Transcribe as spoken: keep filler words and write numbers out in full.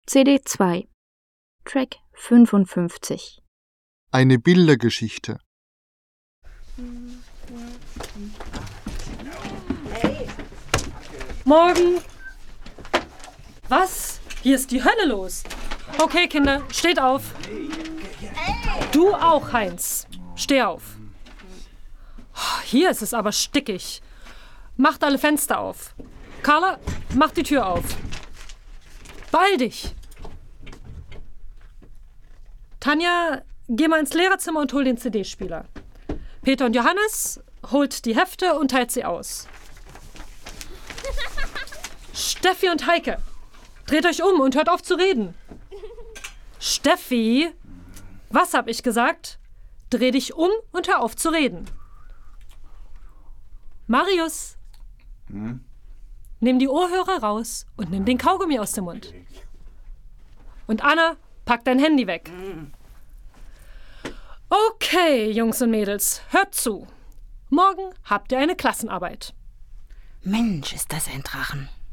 C D zwei, Track fünfundfünfzig. Eine Bildergeschichte. Morgen. Was? Hier ist die Hölle los. Okay, Kinder, steht auf. Du auch, Heinz. Steh auf. Hier ist es aber stickig. Macht alle Fenster auf. Carla, mach die Tür auf. Beeil dich. Tanja, geh mal ins Lehrerzimmer und hol den C D-Spieler. Peter und Johannes, holt die Hefte und teilt sie aus. Steffi und Heike, dreht euch um und hört auf zu reden. Steffi, was hab ich gesagt? Dreh dich um und hör auf zu reden. Marius, hm? Nimm die Ohrhörer raus und nimm den Kaugummi aus dem Mund. Und Anna, pack dein Handy weg. Okay, Jungs und Mädels, hört zu. Morgen habt ihr eine Klassenarbeit. Mensch, ist das ein Drachen.